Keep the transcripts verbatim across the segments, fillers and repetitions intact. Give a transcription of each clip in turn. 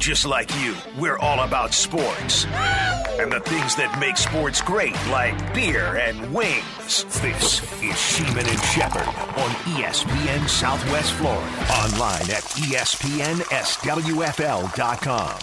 Just like you, we're all about sports. And the things that make sports great, like beer and wings. This is Sheeman and Shepherd on E S P N Southwest Florida. Online at E S P N S W F L dot com.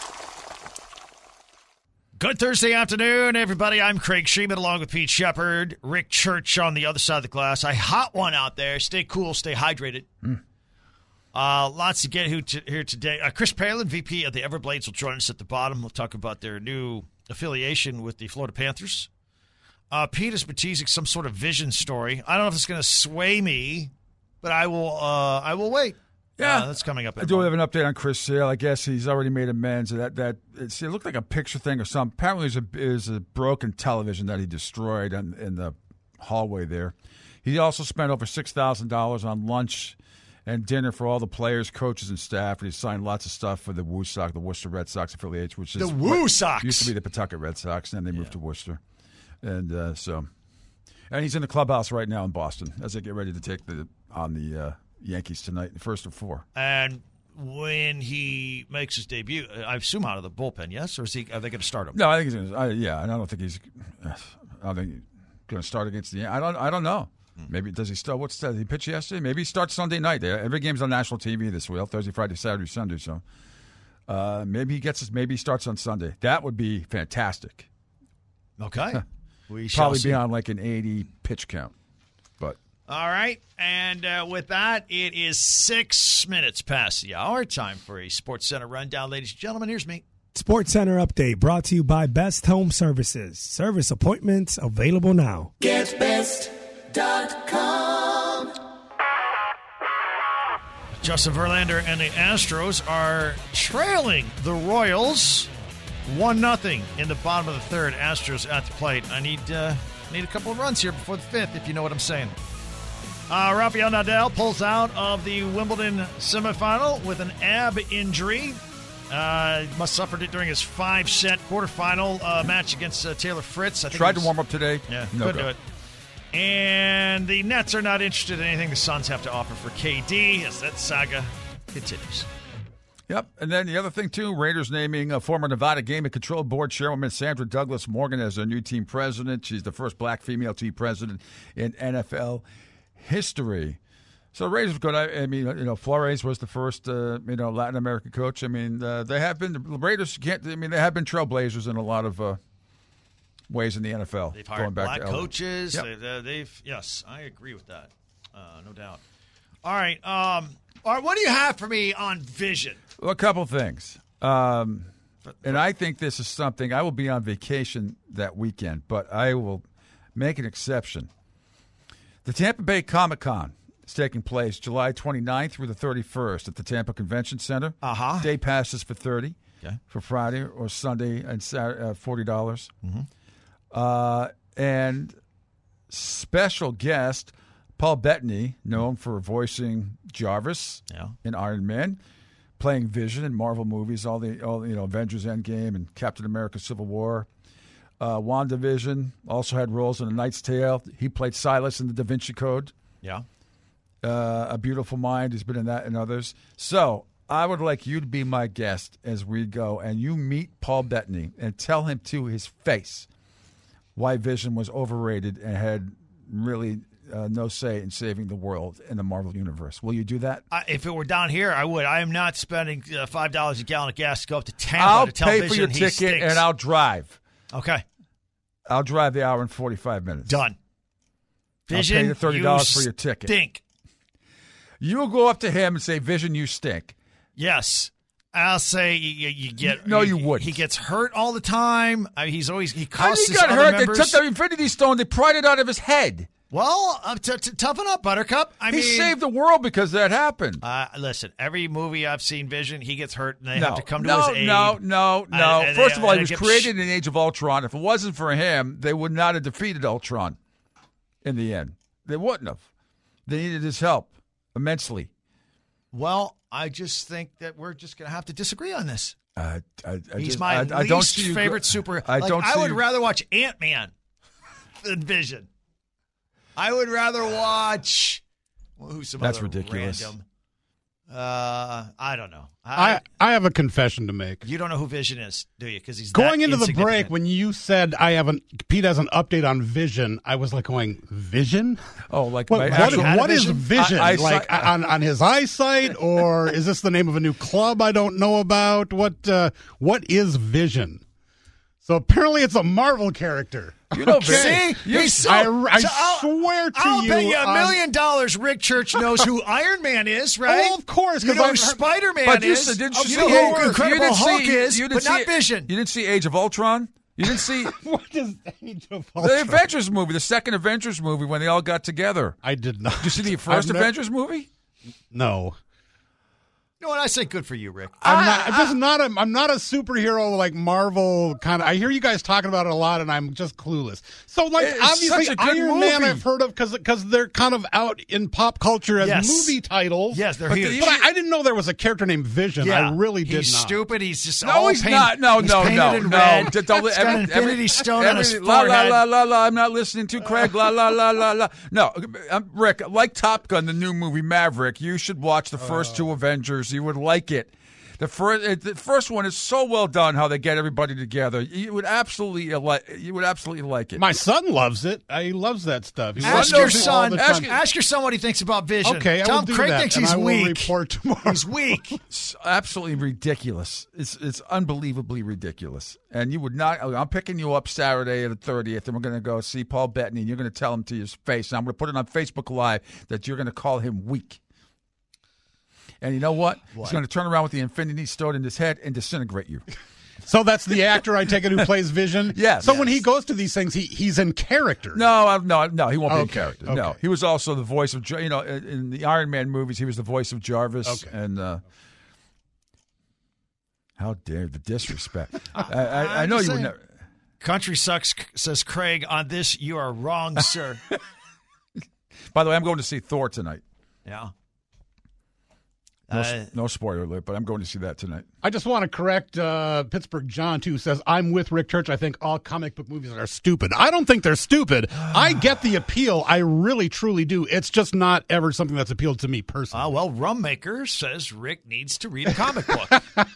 Good Thursday afternoon, everybody. I'm Craig Sheeman along with Pete Shepherd. Rick Church on the other side of the glass. A hot one out there. Stay cool, stay hydrated. Mm. Uh, lots to get here today. Uh, Chris Palin, V P of the Everblades, will join us at the bottom. We'll talk about their new affiliation with the Florida Panthers. Uh, Pete has been teasing some sort of vision story. I don't know if it's going to sway me, but I will. Uh, I will wait. Yeah, uh, that's coming up. I do have an update on Chris Sale. I guess he's already made amends. That that it's, it looked like a picture thing or something. Apparently, it was a, it was a broken television that he destroyed in, in the hallway there. He also spent over six thousand dollars on lunch and dinner for all the players, coaches, and staff. And he signed lots of stuff for the Woo Sox, the Worcester Red Sox affiliates, which is the Woo Sox used to be the Pawtucket Red Sox, and then they moved yeah. to Worcester. And uh, so, and he's in the clubhouse right now in Boston as they get ready to take the on the uh, Yankees tonight, the first of four. And when he makes his debut, I assume out of the bullpen, yes, or is he? Are they going to start him? No, I think he's going to. Yeah, and I don't think he's. I don't think he's going to start against the. I don't. I don't know. Maybe does he start? What's that? Did he pitch yesterday? Maybe he starts Sunday night. Every game's on national T V this week: Thursday, Friday, Saturday, Sunday. So uh, maybe he gets. Maybe he starts on Sunday. That would be fantastic. Okay, we shall probably see. be on like an eighty pitch count. But all right, and uh, with that, it is six minutes past the hour. Time for a Sports Center rundown, ladies and gentlemen. Here's me. Sports Center update brought to you by Best Home Services. Service appointments available now. Get Best. Dot com. Justin Verlander and the Astros are trailing the Royals one nothing in the bottom of the third. Astros at the plate. I need uh, need a couple of runs here before the fifth, if you know what I'm saying. Uh, Rafael Nadal pulls out of the Wimbledon semifinal with an ab injury. Uh, must have suffered it during his five-set quarterfinal uh, match against uh, Taylor Fritz. I think tried was, to warm up today. Yeah, no couldn't go. do it. And the Nets are not interested in anything the Suns have to offer for K D as that saga continues. Yep. And then the other thing, too, Raiders naming a former Nevada Gaming Control Board Chairwoman Sandra Douglas Morgan as their new team president. She's the first black female team president in N F L history. So Raiders were good. I, I mean, you know, Flores was the first, uh, you know, Latin American coach. I mean, uh, they have been, the Raiders can't, I mean, they have been trailblazers in a lot of uh, ways in the N F L. They've hired going back black to coaches. Yep. They've, uh, they've, yes, I agree with that. Uh, no doubt. All right. Um, all right. What do you have for me on vision? Well, a couple things. Um, and I think this is something, I will be on vacation that weekend, but I will make an exception. The Tampa Bay Comic-Con is taking place July twenty-ninth through the thirty-first at the Tampa Convention Center. Uh-huh. Day passes for thirty dollars okay. for Friday or Sunday and Saturday, uh, forty dollars. Mm-hmm. Uh, and special guest Paul Bettany, known for voicing Jarvis yeah. in Iron Man, playing Vision in Marvel movies, all the all you know, Avengers Endgame and Captain America Civil War. Uh, WandaVision, also had roles in A Knight's Tale. He played Silas in The Da Vinci Code. Yeah. Uh, A Beautiful Mind, he's been in that and others. So I would like you to be my guest as we go, and you meet Paul Bettany and tell him to his face why Vision was overrated and had really uh, no say in saving the world in the Marvel Universe. Will you do that? I, if it were down here, I would. I am not spending uh, five dollars a gallon of gas to go up to Tampa I'll to tell pay Vision for your he ticket, stinks. and I'll drive. Okay. I'll drive the hour and forty-five minutes. Done. Vision, I'll pay you thirty dollars you for your ticket. Stink. You'll go up to him and say, Vision, you stink. Yes. I'll say you, you get. No, you wouldn't. He gets hurt all the time. I mean, he's always he How costs he his got other hurt? members. They took the Infinity Stone. They pried it out of his head. Well, uh, t- t- toughen up, Buttercup. I he mean, saved the world because that happened. Uh, listen, every movie I've seen, Vision, he gets hurt and they no, have to come to no, his aid. no, no, no. Uh, and First they- of all, and he was they get created sh- in Age of Ultron. If it wasn't for him, they would not have defeated Ultron in the end. They wouldn't have. They needed his help immensely. Well, I just think that we're just going to have to disagree on this. Uh, I, I He's just, my I, least I don't see you favorite go- super. I like, don't. I see would you- rather watch Ant-Man than Vision. I would rather watch. Well, who's some That's other ridiculous. random? Uh, I don't know. I, I have a confession to make. You don't know who Vision is, do you? Because he's going that into the break insignificant. when you said I have an Pete has an update on Vision. I was like going Vision. Oh, like What, my what, actual- what is Vision? Vision? I- I- like I- on on his eyesight, or is this the name of a new club I don't know about? What uh, what is Vision? So apparently it's a Marvel character. You know, See? You- He's so, I, I so I'll- swear to I'll you, bet you a on- million dollars Rick Church knows who Iron Man is, right? Oh, of course, You 'cause know I've who heard- Spider-Man But you, is. s- didn't Oh, you you see know Age- who you Incredible didn't Hulk see- is, you didn't but see- not Vision. You didn't see Age of Ultron? You didn't see What is Age of the Ultron? Avengers movie, the second Avengers movie when they all got together? I did not. Did you see the first I've never- Avengers movie? No. You know what? I say good for you, Rick. I'm not. I'm just not a. I'm not a superhero like Marvel kind of. I hear you guys talking about it a lot, and I'm just clueless. So, like, It's obviously, such a good Iron Man movie. I've heard of because because they're kind of out in pop culture as Yes. movie titles. Yes, they're But huge. But I, I didn't know there was a character named Vision. Yeah. I really did he's not. stupid. He's just No, all he's paint- not. No, he's no, painted no, in no. red. D- don't He's let- got every- an infinity every- stone on his every- la, forehead. La, la, la, la, I'm not listening to Craig. La, la, la, la, la. No, um, Rick, like Top Gun, the new movie Maverick, you should watch the first two Avengers. You would like it. The first, the first one is so well done. How they get everybody together, you would absolutely like. You would absolutely like it. My son loves it. Uh, He loves that stuff. He Ask watches your it all son. the Ask, time. ask your son what he thinks about Vision. Okay, I Tell will him do Craig that, thinks and he's I will weak. report tomorrow. He's weak. It's absolutely ridiculous. It's it's unbelievably ridiculous. And you would not. I'm picking you up Saturday the thirtieth, and we're going to go see Paul Bettany, and you're going to tell him to his face. And I'm going to put it on Facebook Live that you're going to call him weak. And you know what? what? He's going to turn around with the Infinity Stone in his head and disintegrate you. So that's the actor I take it who plays Vision. Yes. So Yes. when he goes to these things, he he's in character. No, I- no, no. He won't be Okay, in character. okay. No, he was also the voice of Jar- you know in in the Iron Man movies. He was the voice of Jarvis. Okay. And uh, how dare the disrespect? I, I, I I'm know just you would saying. never. Country sucks, says Craig. On this, you are wrong, sir. By the way, I'm going to see Thor tonight. Yeah. No, Uh, no spoiler alert, but I'm going to see that tonight. I just want to correct uh, Pittsburgh John, too, who says, I'm with Rick Church. I think all comic book movies are stupid. I don't think they're stupid. I get the appeal. I really, truly do. It's just not ever something that's appealed to me personally. uh, well, Rummaker says Rick needs to read a comic book.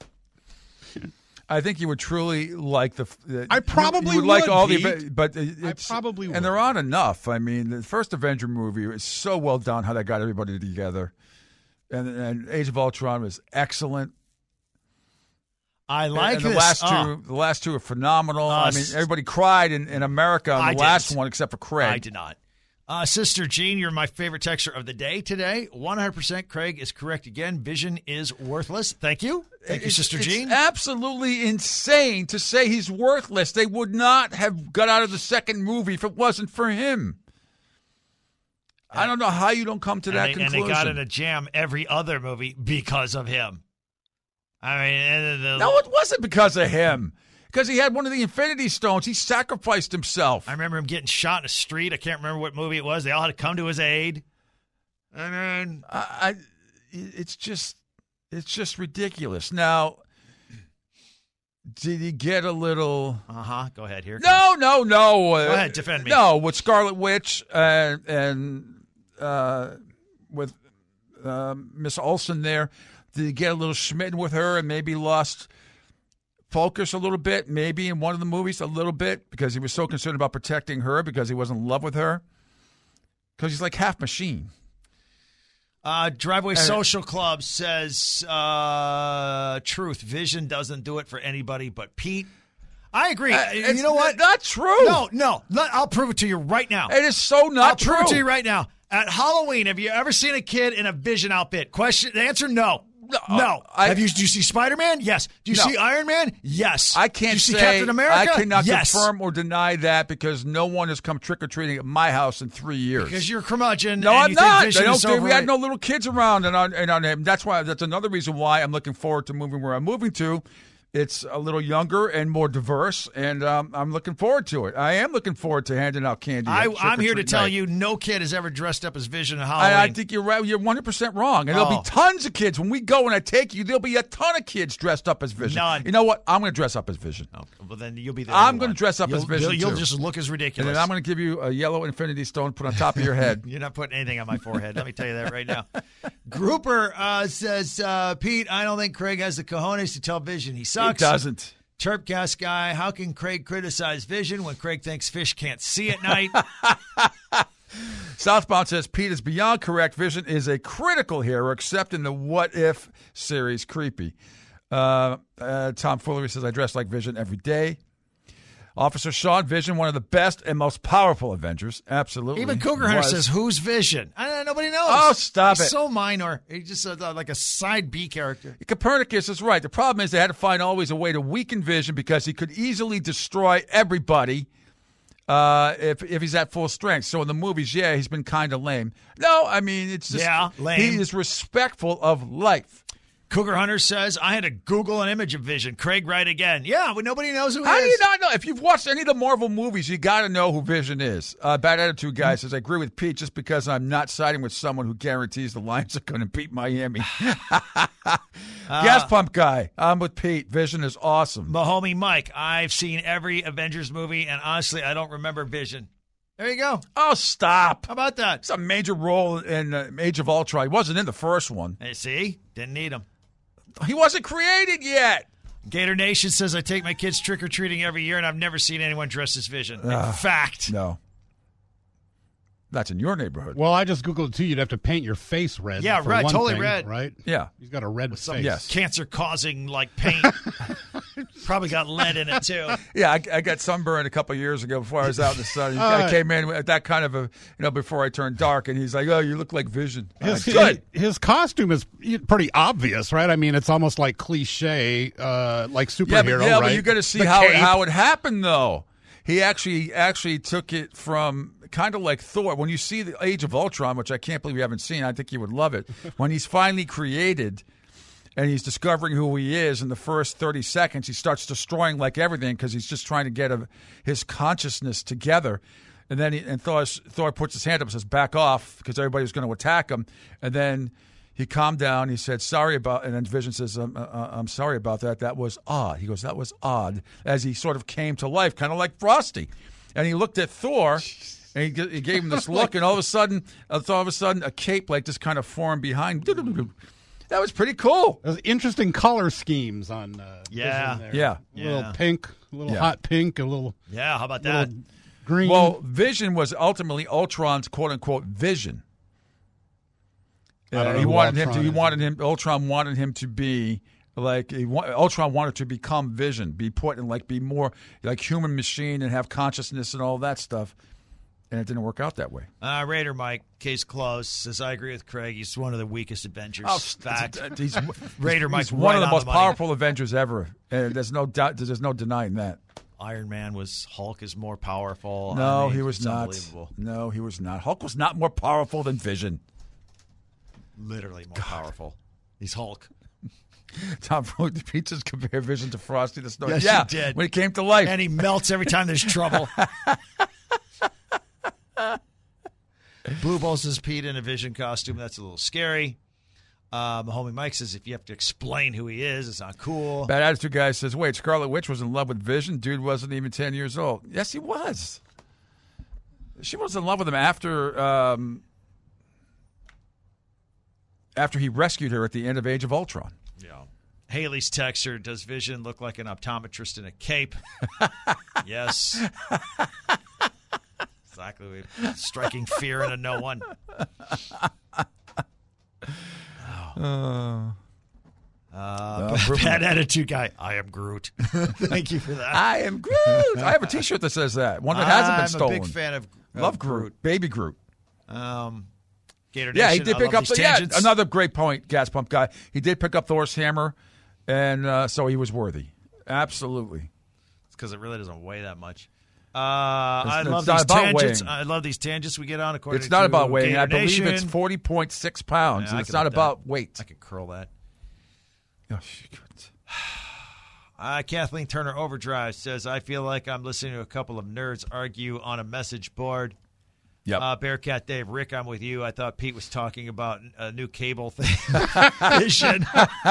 I think you would truly like the. the I probably you would like would, all Pete. the, but it's, probably would. and there aren't enough. I mean, the first Avenger movie is so well done. How they got everybody together, and, and Age of Ultron was excellent. I like and the this. last two, Oh, the last two are phenomenal. Uh, I mean, everybody cried in, in America on I the last didn't. one, except for Craig. I did not. Uh, Sister Jean, you're my favorite texter of the day today. one hundred percent Craig is correct again. Vision is worthless. Thank you. Thank you, It's- Sister it's Jean. absolutely insane to say he's worthless. They would not have got out of the second movie if it wasn't for him. I don't know how you don't come to and, that they, and conclusion. they got in a jam every other movie because of him. I mean, and the, No, it wasn't because of him. Because he had one of the Infinity Stones. He sacrificed himself. I remember him getting shot in the street. I can't remember what movie it was. They all had to come to his aid. I mean, I, I it's just, it's just ridiculous. Now, did he get a little? uh huh. Go ahead. Here. it No, no, no. Uh, Go ahead, defend me. No, with Scarlet Witch and and uh, with uh, Miss Olsen there, did he get a little smitten with her and maybe lost focus a little bit? Maybe in one of the movies a little bit because he was so concerned about protecting her because he wasn't in love with her. Because he's like half machine. Uh, Driveway Social Club says, uh, truth, Vision doesn't do it for anybody but Pete. I agree. Uh, you it's know what? Not true. No, no. Let- I'll prove it to you right now. It is so not I'll true. prove it to you right now. At Halloween, have you ever seen a kid in a Vision outfit? Question. The answer: No. No, No. I- have you? Do you see Spider-Man? Yes. Do you No. see Iron Man? Yes. I can't Do you see say Captain America? I cannot yes. confirm or deny that because no one has come trick or treating at my house in three years. Because you're a curmudgeon. No, and I'm you not. Think Vision They don't, is they- we had overrated. no little kids around, and on, and on him. That's why. That's another reason why I'm looking forward to moving where I'm moving to, It's a little younger and more diverse, and um, I'm looking forward to it. I am looking forward to handing out candy. I, at I'm here to trick-or-treat tell night. you, no kid has ever dressed up as Vision in Halloween. I, I think you're right. You're one hundred percent wrong. And there'll Oh. be tons of kids. When we go and I take you, there'll be a ton of kids dressed up as Vision. None. You know what? I'm going to dress up as Vision. Oh, well, then you'll be the I'm only gonna one. dress up you'll, as Vision, You'll, you'll too. just look as And ridiculous. then I'm going to give you a yellow infinity stone put on top of your head. You're not putting anything on my forehead. Let me tell you that right now. Grouper uh, says, uh, Pete, I don't think Craig has the cojones to tell Vision he He sucks. doesn't. Turpcast guy, how can Craig criticize Vision when Craig thinks fish can't see at night? Southbound says Pete is beyond correct. Vision is a critical hero, except in the What If series. Creepy. Uh, uh, Tom Foolery says I dress like Vision every day. Officer Sean, Vision, one of the best and most powerful Avengers. Absolutely. Even Cougar Hunter Was. says, who's Vision? I don't know, nobody knows. Oh, stop He's it. so minor. He's just uh, like a side B character. Copernicus is right. The problem is they had to find always a way to weaken Vision because he could easily destroy everybody uh, if if he's at full strength. So in the movies, yeah, he's been kind of lame. No, I mean, it's just Yeah, lame. he is respectful of life. Cougar Hunter says, I had to Google an image of Vision. Craig, right again. Yeah, but nobody knows who he How do is. you not know? If you've watched any of the Marvel movies, you got to know who Vision is. Uh, Bad Attitude Guy says, I agree with Pete just because I'm not siding with someone who guarantees the Lions are going to beat Miami. Gas Pump Guy, I'm with Pete. Vision is awesome. Mahomie Mike, I've seen every Avengers movie, and honestly, I don't remember Vision. There you go. Oh, stop. How about that? It's a major role in uh, Age of Ultron. He wasn't in the first one. Hey, see? Didn't need him. He wasn't created yet. Gator Nation says, I take my kids trick-or-treating every year, and I've never seen anyone dressed as Vision. In fact. No. That's in your neighborhood. Well, I just Googled it too. You'd have to paint your face red. Yeah, for red, one totally thing, red. Right? Yeah. He's got a red face. Yes. Cancer-causing, like, paint. Probably got lead in it, too. Yeah, I, I got sunburned a couple of years ago before I was out in the sun. Uh, I came in at that kind of a, you know, before I turned dark, and he's like, oh, you look like Vision. I'm His, like, good. his costume is pretty obvious, right? I mean, it's almost like cliche, uh, like superhero, Yeah, but, yeah, right? but you got to see The how it, cape. how it happened, though. He actually actually took it from kind of like Thor. When you see the Age of Ultron, which I can't believe you haven't seen, I think you would love it. When he's finally created and he's discovering who he is in the first thirty seconds, he starts destroying like everything because he's just trying to get a, his consciousness together. And then he, and Thor, Thor puts his hand up and says, back off, because everybody was going to attack him. And then he calmed down. He said, sorry about, and then Vision says, I'm, uh, I'm sorry about that. That was odd. He goes, that was odd, as he sort of came to life, kind of like Frosty. And he looked at Thor, and he, g- he gave him this look, and all of a sudden, uh, all of a sudden, a cape like this kind of formed behind. That was pretty cool. There's interesting color schemes on uh, Yeah. Vision there. Yeah. A little Yeah. pink, a little Yeah. hot pink, a little, Yeah, how about that? little green. Well, Vision was ultimately Ultron's quote-unquote vision. I don't Uh, know he who wanted him to. Ultron He is. wanted him. Ultron wanted him to be like he, wa- Ultron wanted to become Vision, be put in like be more like human machine and have consciousness and all that stuff. And it didn't work out that way. Uh, Raider Mike, case closed, says, I agree with Craig. He's one of the weakest Avengers. Oh, Fact. he's, Raider he's Mike's one right of the on most the money. powerful Avengers ever. And there's no doubt. There's no denying that. Iron Man was, Hulk is more powerful. No, I mean, he was it's not. Unbelievable. No, he was not. Hulk was not more powerful than Vision. Literally more powerful. He's Hulk. Tom wrote the pizzas compare Vision to Frosty the Snowman. Yes, yeah, he did. when he came to life. And he melts every time there's trouble. Blue Ball says Pete in a Vision costume. That's a little scary. Uh, my homie Mike says if you have to explain who he is, it's not cool. Bad Attitude Guy says, wait, Scarlet Witch was in love with Vision? Dude wasn't even ten years old. Yes, he was. She was in love with him after um, after he rescued her at the end of Age of Ultron. Yeah. Haley's texter, does Vision look like an optometrist in a cape? Yes. Exactly. Striking fear into no one. Oh. Uh, bad attitude guy. I am Groot. Thank you for that. I am Groot. I have a T-shirt that says that. One that hasn't been stolen. I'm a big fan of, of Love Groot. Baby Groot. Um, Gator Yeah, he Nation, did I pick love up these the, yeah, tangents. another great point, Gas Pump Guy. He did pick up Thor's hammer, and uh, so he was worthy. Absolutely. It's because it really doesn't weigh that much. Uh, I it's love not these about tangents. weighing. I love these tangents we get on. According It's not to about weighing. Gator I believe Nation. it's forty point six pounds, Yeah, and I it's can not lift about that. weight. I could curl that. Oh, shoot. Uh, Kathleen Turner Overdrive says, I feel like I'm listening to a couple of nerds argue on a message board. Yep. Uh, Bearcat Dave, Rick, I'm with you. I thought Pete was talking about a new cable thing. Vision.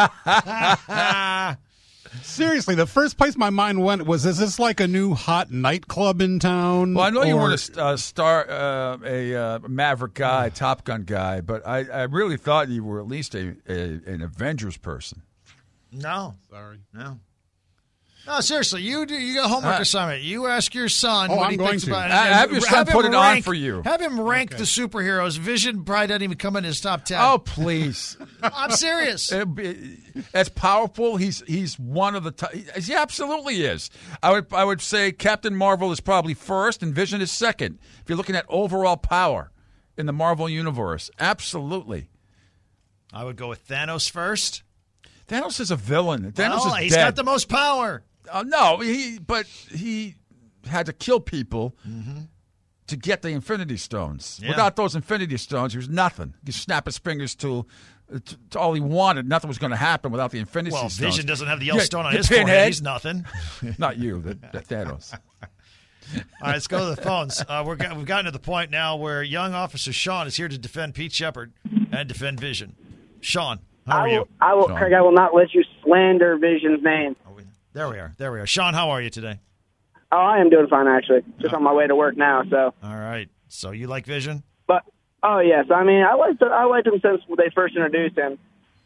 Seriously, the first place my mind went was, is this like a new hot nightclub in town? Well, I know you Or- weren't a uh, star, uh, a uh, Maverick guy, Top Gun guy, but I, I really thought you were at least a, a an Avengers person. No. Sorry. No. No, seriously, you do. You got a homework Uh, assignment. You ask your son Oh, what I'm he going thinks to. about it. Uh, and have your son him put it on rank- for you. Have him rank Okay. the superheroes. Vision probably doesn't even come in his top ten. Oh, please. I'm serious. It- it- As powerful, he's he's one of the top. He absolutely is. I would I would say Captain Marvel is probably first and Vision is second. If you're looking at overall power in the Marvel universe, absolutely. I would go with Thanos first. Thanos is a villain. Thanos well, is he's dead. got the most power. Uh, no, he but he had to kill people Mm-hmm. to get the Infinity Stones. Yeah. Without those Infinity Stones, he was nothing. He could snap his fingers to, to, to all he wanted. Nothing was going to happen without the Infinity Well, Stones. Vision doesn't have the yellow Yeah, stone on the his forehead. pinhead. He's nothing. Not you, the, the Thanos. All right, let's go to the phones. Uh, we're, we've gotten to the point now where young officer Sean is here to defend Pete Shepard and defend Vision. Sean, how are I you? will, I will, Sean. Craig, I will not let you slander Vision's name. There we are. There we are. Sean, how are you today? Oh, I am doing fine, actually. Just on my way to work now, so. All right. So you like Vision? But, oh, yes. I mean, I liked, I liked him since they first introduced him.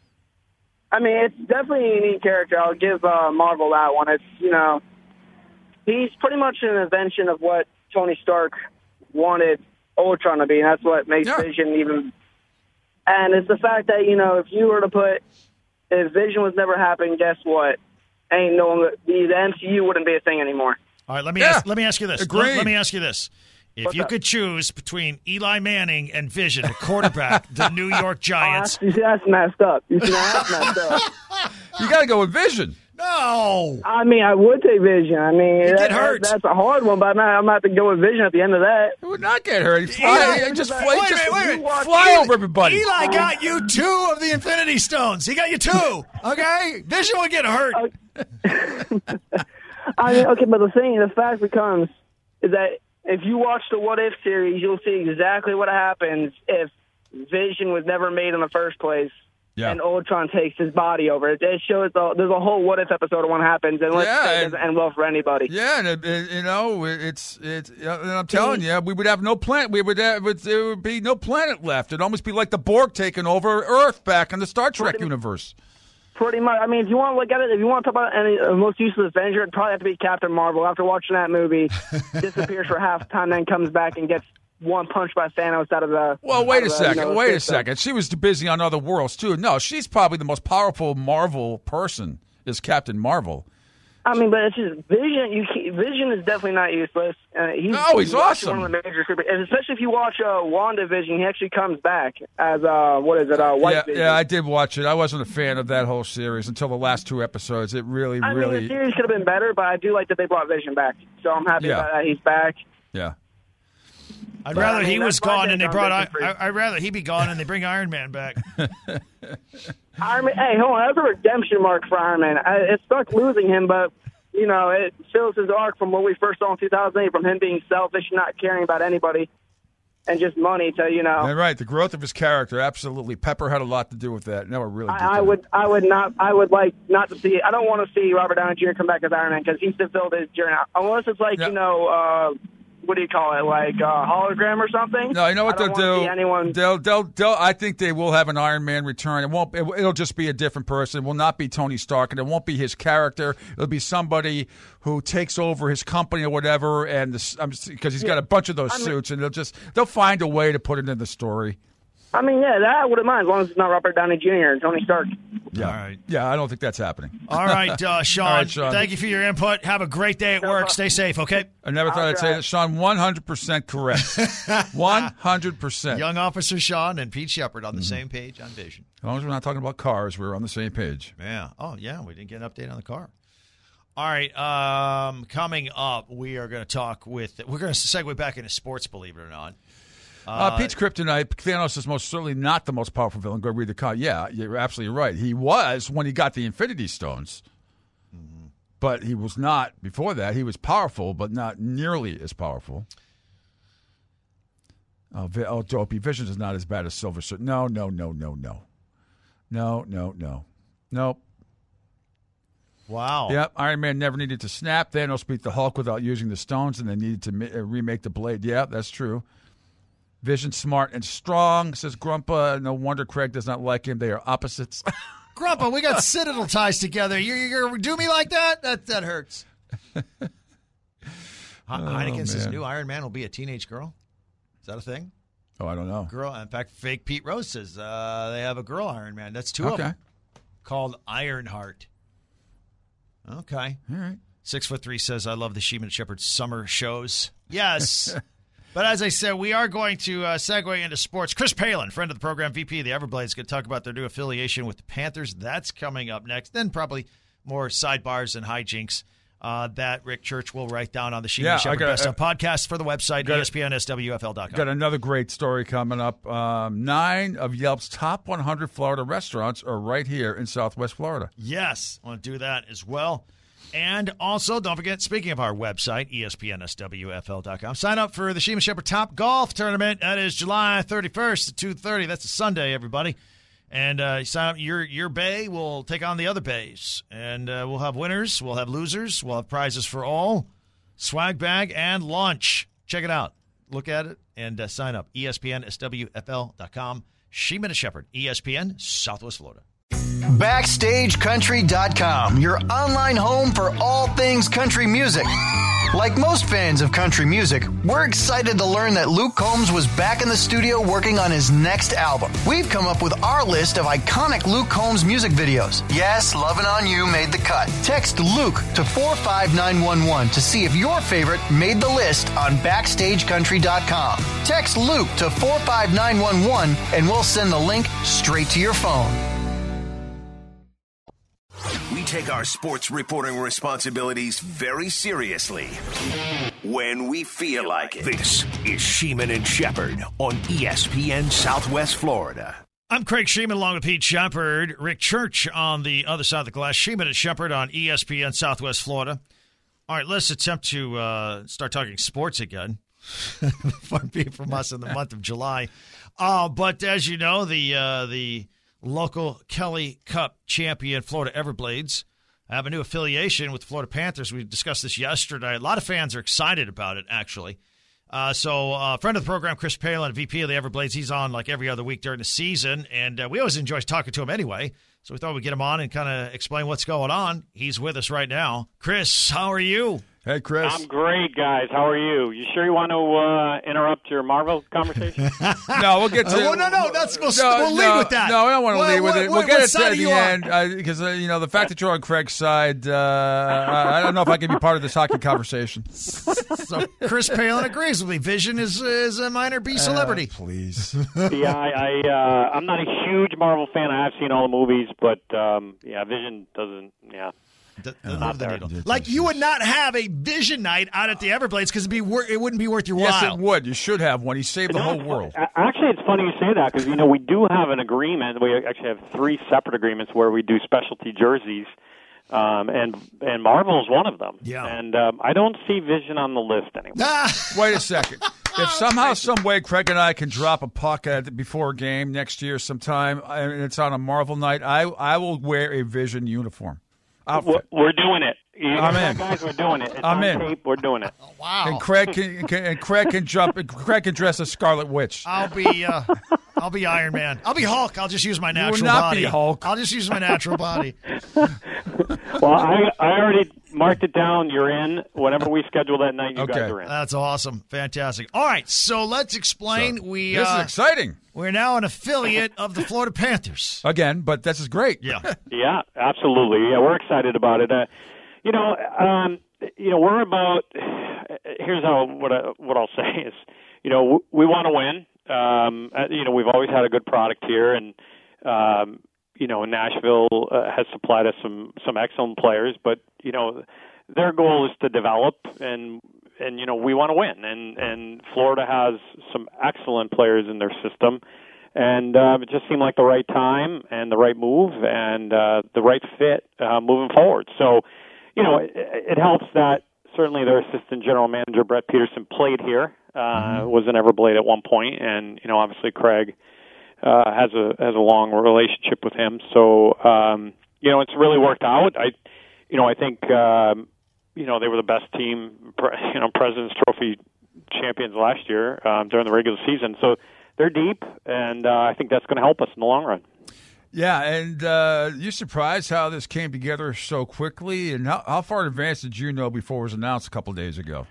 I mean, it's definitely a unique character. I'll give uh, Marvel that one. It's, you know, he's pretty much an invention of what Tony Stark wanted Ultron to be, and that's what makes Yeah. Vision even. And it's the fact that, you know, if you were to put, if Vision was never happening, guess what? Ain't no one, the, the M C U wouldn't be a thing anymore. All right. Let me Yeah. ask, let me ask you this. Agreed. Let, let me ask you this. If What's you up? could choose between Eli Manning and Vision, a quarterback, the New York Giants. You see, that's messed up. You see, that's messed up. You got to go with Vision. No. I mean, I would take Vision. I mean, He'd that, get hurt. That's, that's a hard one, but I'm not, I'm not to go with Vision at the end of that. He would not get hurt. He'd fly, Eli- he'd just wait fly, a just minute, wait a minute. fly Eli- over everybody. Eli got you two of the Infinity Stones. He got you two. Okay? Vision would get hurt. I mean, okay, but the thing, the fact becomes, is that if you watch the What If series, you'll see exactly what happens if Vision was never made in the first place. Yeah. And Ultron takes his body over. It, it shows the, there's a whole What If episode of what happens, and let's Yeah, say it and- doesn't end well for anybody. Yeah, and it, it, you know, it's it's. And I'm telling you, we would have no planet. We would have there would be no planet left. It'd almost be like the Borg taking over Earth back in the Star Trek universe. Pretty much. I mean, if you want to look at it, if you want to talk about any uh, most useless Avenger, it'd probably have to be Captain Marvel. After watching that movie, disappears for half time, then comes back and gets one punch by Thanos out of the. Well, wait out a of the, second. you know, wait a system. second. She was busy on other worlds too. No, she's probably the most powerful Marvel person. Is Captain Marvel? I mean, but it's just Vision. You can't- Vision is definitely not useless. Uh, he's, No, he's actually awesome. One of the major super, and especially if you watch uh, WandaVision, he actually comes back as uh, what is it? Uh, White yeah, Vision. yeah, I did watch it. I wasn't a fan of that whole series until the last two episodes. It really, I mean, really, the series could have been better, but I do like that they brought Vision back. So I'm happy Yeah. about that. He's back. yeah. I'd But, rather I mean, he was that's my gone take and they on brought. I, Vision for- I, I'd rather he be gone and they bring Iron Man back. Iron Man, hey, hold on. That was a redemption mark for Iron Man. I, it sucked losing him, but, you know, it fills his arc from what we first saw in two thousand eight, from him being selfish, not caring about anybody, and just money to, you know. And right, the growth of his character, absolutely. Pepper had a lot to do with that. No, it really did. I, I would, I would not, I would like not to see. I don't want to see Robert Downey Junior come back as Iron Man because he's fulfilled his journey. Unless it's like Yeah. you know, uh, what do you call it, like uh, hologram or something. No, you know what I don't they'll wanna do? see anyone. They'll, they'll, they'll. I think they will have an Iron Man return. It won't. It, it'll just be a different person. It will not be Tony Stark, and it won't be his character. It'll be somebody who takes over his company or whatever, and because he's got a bunch of those I mean- suits, and they'll just they'll find a way to put it in the story. I mean, yeah, that I wouldn't mind as long as it's not Robert Downey Junior and Tony Stark. Yeah, All right. yeah. I don't think that's happening. All right, uh, Sean, All right, Sean. Thank you for your input. Have a great day at work. Stay safe, okay? I never thought I'll I'd say try. that, Sean. One hundred percent correct. One hundred percent. Young Officer Sean and Pete Shepard on the Mm-hmm. same page on Vision. As long as we're not talking about cars, we're on the same page. Yeah. Oh, yeah. We didn't get an update on the car. All right. Um, coming up, we are going to talk with. We're going to segue back into sports. Believe it or not. Uh, Pete's Kryptonite. Thanos is most certainly not the most powerful villain. Go read the comic. Yeah, you're absolutely right. He was when he got the Infinity Stones. but he was not before that. He was powerful, but not nearly as powerful. Oh, Vi- oh Dopey, Visions is not as bad as Silver Surfer. No, no, no, no, no. No, no, no. Nope. Wow. Yep, Iron Man never needed to snap. Thanos beat the Hulk without using the stones, and they needed to mi- uh, remake the blade. Yeah, that's true. Vision smart and strong, says Grumpa. No wonder Craig does not like him. They are opposites. Grumpa, we got citadel ties together. You're, you're going to do me like that? That that hurts. He- Heineken says man. new Iron Man will be a teenage girl. Is that a thing? Oh, I don't know. Girl. In fact, fake Pete Rose says uh, they have a girl Iron Man. That's two of Okay. them. Called Ironheart. Okay. All right. Six foot three says, I love the Sheeman and Shepherd summer shows. Yes. But as I said, we are going to uh, segue into sports. Chris Palin, friend of the program, V P of the Everblades, going to talk about their new affiliation with the Panthers. That's coming up next. Then probably more sidebars and hijinks uh, that Rick Church will write down on the Sheeman Yeah, and Shepherd I got- Best of podcast for the website, got- E S P N S W F L dot com. Got another great story coming up. Um, nine of Yelp's top one hundred Florida restaurants are right here in Southwest Florida. Yes, I want to do that as well. And also, don't forget, speaking of our website, E S P N S W F L dot com, sign up for the Sheeman Shepherd Top Golf Tournament. That is July thirty-first at two thirty. That's a Sunday, everybody. And uh, you sign up, your, your bay will take on the other bays. And uh, we'll have winners, we'll have losers, we'll have prizes for all, swag bag, and lunch. Check it out. Look at it and uh, sign up. E S P N S W F L dot com. Sheeman and Shepherd, E S P N, Southwest Florida. Backstage Country dot com, your online home for all things country music. Like most fans of country music, we're excited to learn that Luke Combs was back in the studio working on his next album. We've come up with our list of iconic Luke Combs music videos. Yes, Lovin' On You made the cut. Text Luke to four five nine one one to see if your favorite made the list on Backstage Country dot com. Text Luke to four five nine one one and we'll send the link straight to your phone. We take our sports reporting responsibilities very seriously when we feel like it. This is Sheeman and Shepherd on E S P N Southwest Florida. I'm Craig Sheeman along with Pete Shepard. Rick Church on the other side of the glass. Sheeman and Shepherd on E S P N Southwest Florida. All right, let's attempt to uh, start talking sports again. Far be it from us in the month of July. Uh, but as you know, the uh, the local Kelly Cup champion Florida Everblades have a new affiliation with the Florida Panthers. We discussed this yesterday. A lot of fans are excited about it, actually. Uh, so a uh, friend of the program, Chris Palin, V P of the Everblades, he's on like every other week during the season, and uh, we always enjoy talking to him anyway. So we thought we'd get him on and kind of explain what's going on. He's with us right now. Chris, how are you? Hey, Chris. I'm great, guys. How are you? You sure you want to uh, interrupt your Marvel conversation? No, we'll get to. Uh, well, no, no, that's we'll, no, we'll lead no, with that. No, I don't want to What- lead with what- it. what- We'll get what it to side are the you on? end because uh, you know the fact that you're on Craig's side. Uh, I, I don't know if I can be part of this hockey conversation. So Chris Palin agrees with me. Vision is is a minor B celebrity. Uh, please. yeah, I, I uh, I'm not a huge Marvel fan. I have seen all the movies, but um, yeah, Vision doesn't. Yeah. D- not move the there. needle. Like you would not have a Vision night out at the Everblades because it'd be wor- it wouldn't be worth your Yes, while. it would. You should have one. He saved the No, whole it's- world. a- Actually, it's funny you say that because you know we do have an agreement. We actually have three separate agreements where we do specialty jerseys, um, and and Marvel is one of them. Yeah. And um, I don't see Vision on the list anymore. Ah, Wait a second. If somehow, some way, Craig and I can drop a puck at before a game next year sometime, and it's on a Marvel night, I I will wear a Vision uniform. We're, Outfit. we're doing it. You I'm know, in. guys. We're doing it. It's I'm on in. tape. We're doing it. wow. And Craig can, can and Craig can jump. And Craig can dress as Scarlet Witch. I'll be uh, I'll be Iron Man. I'll be Hulk. I'll just use my natural not body. be Hulk. I'll just use my natural body. Well, I I already marked it down. You're in. Whenever we schedule that night, you Okay. guys are in. That's awesome. Fantastic. All right, so let's explain. we This uh, is exciting. we're now an affiliate of the Florida Panthers. Again, but this is great. Yeah. Yeah, absolutely. Yeah, we're excited about it. Uh, you know, um, you know, we're about. Here's how what I, what I'll say is, you know, we want to win. Um, uh, you know, we've always had a good product here, and um, you know, Nashville uh, has supplied us some some excellent players. But you know, their goal is to develop, and and you know, we want to win. And and Florida has some excellent players in their system. And uh, it just seemed like the right time and the right move and uh, the right fit uh, moving forward. So, you know, it, it helps that certainly their assistant general manager, Brett Peterson, played here, uh, mm-hmm. was an Everblade at one point, and, you know, obviously Craig uh, has a has a long relationship with him. So, um, you know, it's really worked out. I, you know, I think, um, you know, they were the best team, you know, President's Trophy champions last year um, during the regular season. So they're deep, and uh, I think that's going to help us in the long run. Yeah, and uh, you surprised how this came together so quickly? And how, how far in advance did you know before it was announced a couple of days ago?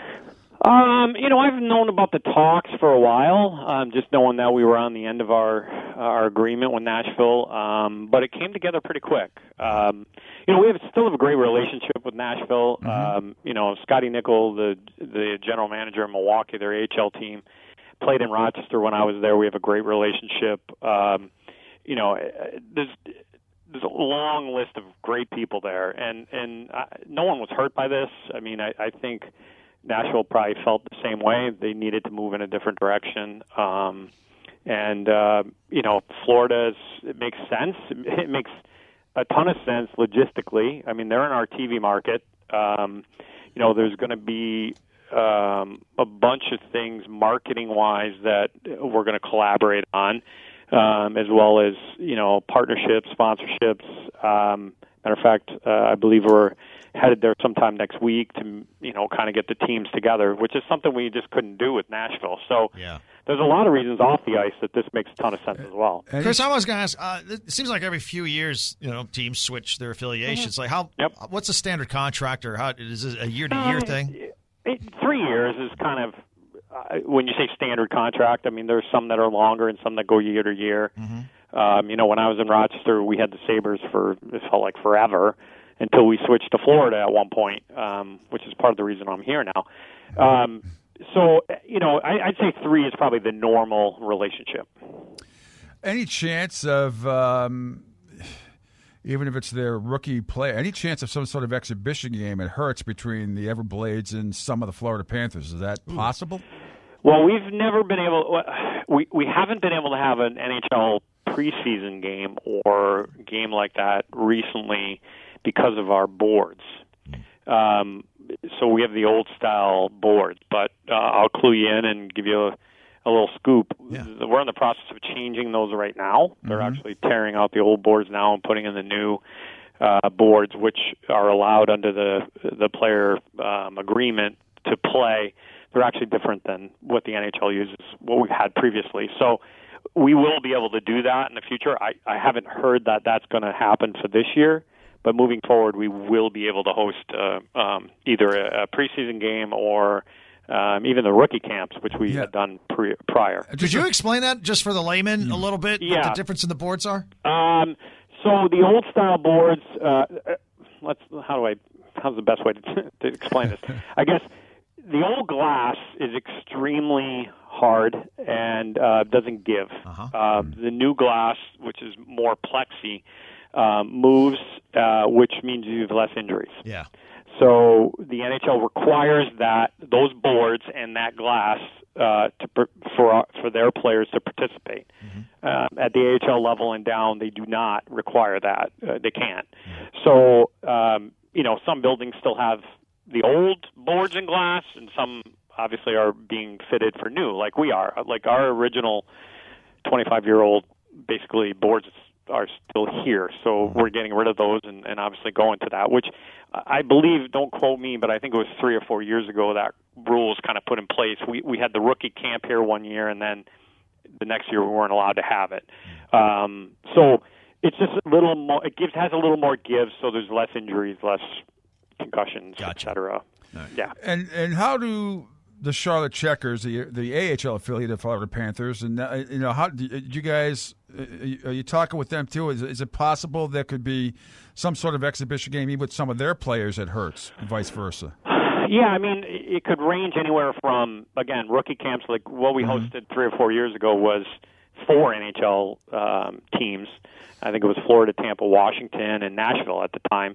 Um, you know, I've known about the talks for a while, um, just knowing that we were on the end of our our agreement with Nashville. Um, but it came together pretty quick. Um, you know, we have still have a great relationship with Nashville. Mm-hmm. Um, you know, Scotty Nickel, the the general manager in Milwaukee, their A H L team, played in Rochester when I was there. We have a great relationship. Um, you know, there's there's a long list of great people there, and and uh, no one was hurt by this. I mean, I, I think Nashville probably felt the same way. They needed to move in a different direction. Um, and, uh, you know, Florida, is, it makes sense. It makes a ton of sense logistically. I mean, they're in our T V market. Um, you know, there's going to be um, a bunch of things marketing-wise that we're going to collaborate on, um, as well as, you know, partnerships, sponsorships. Um, matter of fact, uh, I believe we're headed there sometime next week to, you know, kind of get the teams together, which is something we just couldn't do with Nashville. So yeah. There's a lot of reasons off the ice that this makes a ton of sense as well. Chris, I was going to ask, uh, it seems like every few years, you know, teams switch their affiliations. Mm-hmm. Like how, yep. what's a standard contract, or how is it a year-to-year uh, thing? It, it, three years is kind of, uh, when you say standard contract, I mean, there's some that are longer and some that go year to year. Mm-hmm. Um, you know, when I was in Rochester, we had the Sabres for, it felt like forever, until we switched to Florida at one point, um, which is part of the reason I'm here now. Um, so, you know, I, I'd say three is probably the normal relationship. Any chance of, um, even if it's their rookie player, any chance of some sort of exhibition game at Hertz between the Everblades and some of the Florida Panthers? Is that possible? Well, we've never been able, we, we haven't been able to have an N H L preseason game or game like that recently because of our boards. Um, so we have the old style boards, but uh, I'll clue you in and give you a, a little scoop. Yeah. We're in the process of changing those right now. They're Mm-hmm. actually tearing out the old boards now and putting in the new uh, boards, which are allowed under the the player um, agreement to play. They're actually different than what the N H L uses, what we've had previously. So we will be able to do that in the future. I, I haven't heard that that's going to happen for this year. But moving forward, we will be able to host uh, um, either a, a preseason game or um, even the rookie camps, which we yeah. had done pre- prior. Could you explain that just for the layman a little bit, Yeah. what the difference in the boards are? Um, so the old style boards, uh, let's how do I how's the best way to, to explain this? I guess the old glass is extremely hard and uh, doesn't give. Uh-huh. Uh, the new glass, which is more plexi, um, moves, uh, which means you have less injuries. Yeah. So the N H L requires that those boards and that glass uh, to for for their players to participate. Mm-hmm. Um, at the A H L level and down, they do not require that. Uh, they can't. Mm-hmm. So um, you know, some buildings still have the old boards and glass, and some obviously are being fitted for new, like we are. Like our original twenty-five-year-old basically boards are still here, so we're getting rid of those and, and obviously going to that, which I believe, don't quote me, but I think it was three or four years ago that rule was kind of put in place. We we had the rookie camp here one year, and then the next year we weren't allowed to have it. Um, so it's just a little more. It gives has a little more give, so there's less injuries, less concussions, Gotcha. et cetera. Right. Yeah. And and how do the Charlotte Checkers, the the A H L affiliate of Florida Panthers, and uh, you know, how do you guys uh, are you talking with them too? Is is it possible there could be some sort of exhibition game even with some of their players at Hertz, and vice versa? Yeah, I mean, it could range anywhere from, again, rookie camps, like what we mm-hmm. hosted three or four years ago was four N H L um, teams. I think it was Florida, Tampa, Washington, and Nashville at the time.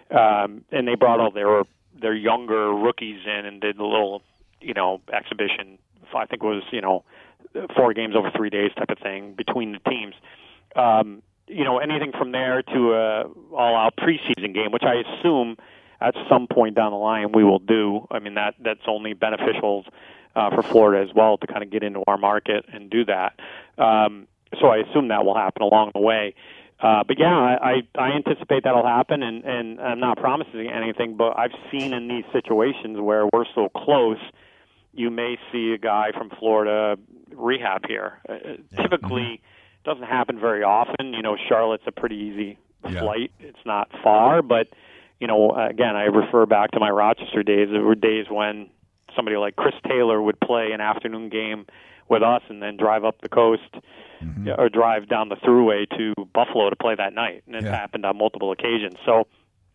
Um, and they brought all their their younger rookies in and did a little, you know, exhibition. I think it was, you know, four games over three days type of thing between the teams. Um, you know, anything from there to a all-out preseason game, which I assume at some point down the line we will do. I mean, that that's only beneficial uh, for Florida as well to kind of get into our market and do that. Um, so I assume that will happen along the way. Uh, but yeah, I, I anticipate that'll happen, and, and I'm not promising anything, but I've seen in these situations where we're so close, you may see a guy from Florida rehab here. Uh, yeah. Typically, it doesn't happen very often. You know, Charlotte's a pretty easy yeah. flight. It's not far, but, you know, again, I refer back to my Rochester days. There were days when somebody like Chris Taylor would play an afternoon game with us and then drive up the coast mm-hmm. or drive down the thruway to Buffalo to play that night. And it's yeah. happened on multiple occasions. So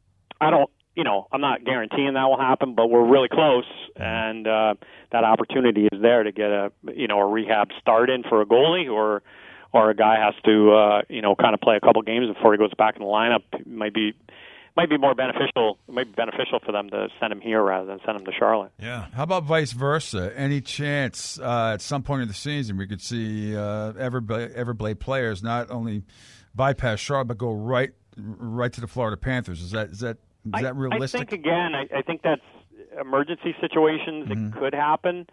I don't, you know, I'm not guaranteeing that will happen, but we're really close, and uh, that opportunity is there to get a, you know, a rehab start in for a goalie, or or a guy has to, uh, you know, kind of play a couple games before he goes back in the lineup. It might be might be more beneficial. It might be beneficial for them to send him here rather than send him to Charlotte. Yeah. How about vice versa? Any chance uh, at some point in the season we could see uh, Everblade, Everblade players not only bypass Charlotte but go right right to the Florida Panthers? Is that is that is that realistic? I think again, I, I think that's emergency situations. Mm-hmm. It could happen.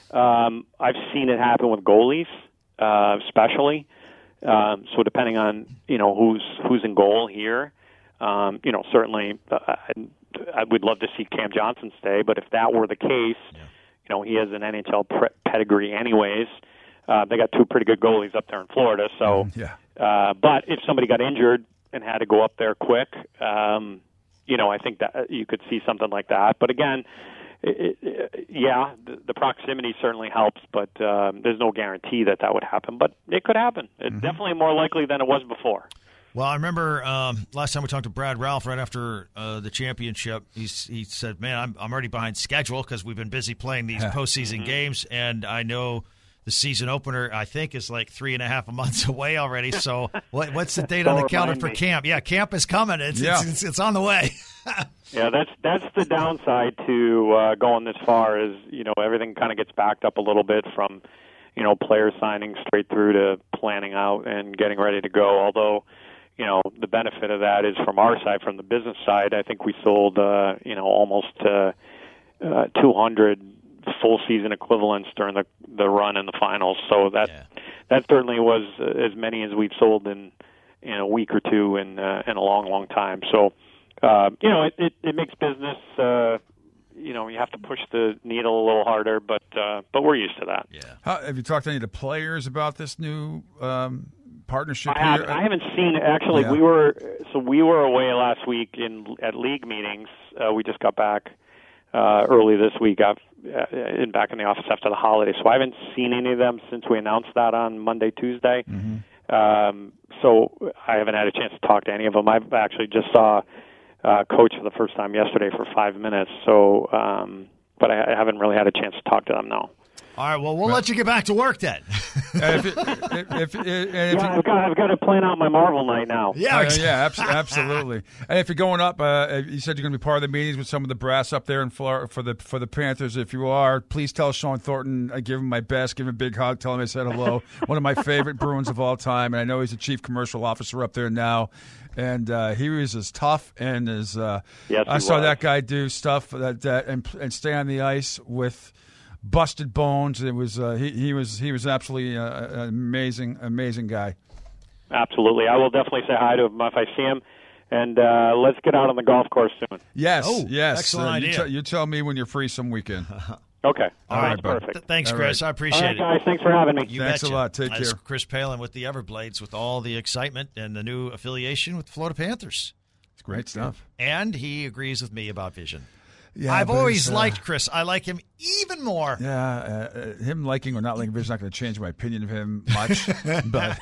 Um, I've seen it happen with goalies, uh, especially. Um, so depending on you know who's who's in goal here. Um, you know, certainly uh, I, I would love to see Cam Johnson stay, but if that were the case, yeah. you know, he has an N H L pre- pedigree anyways. Uh, they got two pretty good goalies up there in Florida. So, yeah. uh, but if somebody got injured and had to go up there quick, um, you know, I think that you could see something like that. But again, it, it, yeah, the, the proximity certainly helps, but um, there's no guarantee that that would happen. But it could happen. It's mm-hmm. definitely more likely than it was before. Well, I remember um, last time we talked to Brad Ralph right after uh, the championship. He's, he said, man, I'm, I'm already behind schedule because we've been busy playing these postseason mm-hmm. games, and I know the season opener, I think, is like three and a half months away already. So what, what's the date on the calendar for camp? Yeah, camp is coming. It's, yeah. it's, it's, it's on the way. yeah, that's that's the downside to uh, going this far is, you know, everything kind of gets backed up a little bit from, you know, player signing straight through to planning out and getting ready to go, although – you know, the benefit of that is from our side, from the business side. I think we sold, uh, you know, almost uh, uh, two hundred full season equivalents during the the run in the finals. So that yeah. that certainly was as many as we've sold in in a week or two in uh, in a long, long time. So, uh, you know, it, it, it makes business. Uh, you know, you have to push the needle a little harder, but uh, but we're used to that. Yeah. How, have you talked to any of the players about this new? Um partnership I, have, here? I haven't seen it. Actually, yeah. we were so we were away last week in at league meetings. Uh, we just got back uh, early this week, uh, in back in the office after the holidays. So I haven't seen any of them since we announced that on Monday, Tuesday. Mm-hmm. Um, so I haven't had a chance to talk to any of them. I've actually just saw uh, Coach for the first time yesterday for five minutes. So, um, but I, I haven't really had a chance to talk to them now. All right, well, we'll well, let you get back to work then. if it, if, if, if, yeah, I've got, I've got to plan out my Marvel night now. Yeah, uh, yeah, absolutely. And if you're going up, uh, you said you're going to be part of the meetings with some of the brass up there in Florida for the for the Panthers. If you are, please tell Sean Thornton I give him my best, give him a big hug, tell him I said hello. One of my favorite Bruins of all time, and I know he's the chief commercial officer up there now. And uh, he was as tough and as uh, yes, I saw was. that guy do stuff that, that and and stay on the ice with busted bones. It was uh, he, he was he was absolutely uh, an amazing amazing guy. Absolutely, I will definitely say hi to him if I see him, and uh, let's get out on the golf course soon. Yes, oh, yes. Excellent uh, idea. You, t- you tell me when you're free some weekend. Okay, all right, perfect. Th- thanks, all Chris. right. I appreciate all right, it, guys. Thanks for having me. You thanks betcha. a lot. Take That's care. Chris Palin with the Everblades, with all the excitement and the new affiliation with the Florida Panthers. It's great stuff. And he agrees with me about vision. Yeah, I've always uh, liked Chris. I like him even more. Yeah, uh, him liking or not liking Vision's not going to change my opinion of him much, but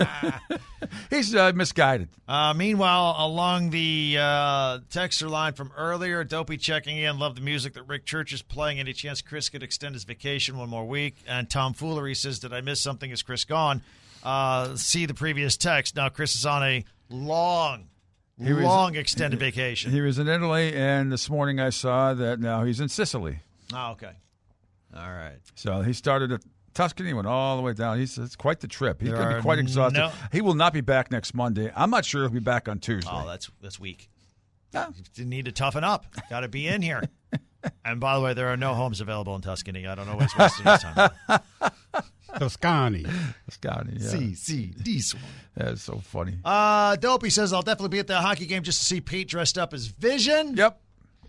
he's uh, misguided. Uh, meanwhile, along the uh, texter line from earlier, Dopey checking in, love the music that Rick Church is playing. Any chance Chris could extend his vacation one more week? And Tom Foolery says, did I miss something? Is Chris gone? Uh, see the previous text. Now Chris is on a long He Long was, extended vacation. He was in Italy, and this morning I saw that now he's in Sicily. Oh, okay. All right. So he started at Tuscany, went all the way down. He's it's quite the trip. He there could be quite exhausted. No, he will not be back next Monday. I'm not sure he'll be back on Tuesday. Oh, that's that's weak. Yeah. You need to toughen up. Got to be in here. And by the way, there are no homes available in Tuscany. I don't know what's wasting your time. Toscani. Toscani, yeah. See, see, this one. That's so funny. Uh, Dopey says, I'll definitely be at the hockey game just to see Pete dressed up as Vision. Yep.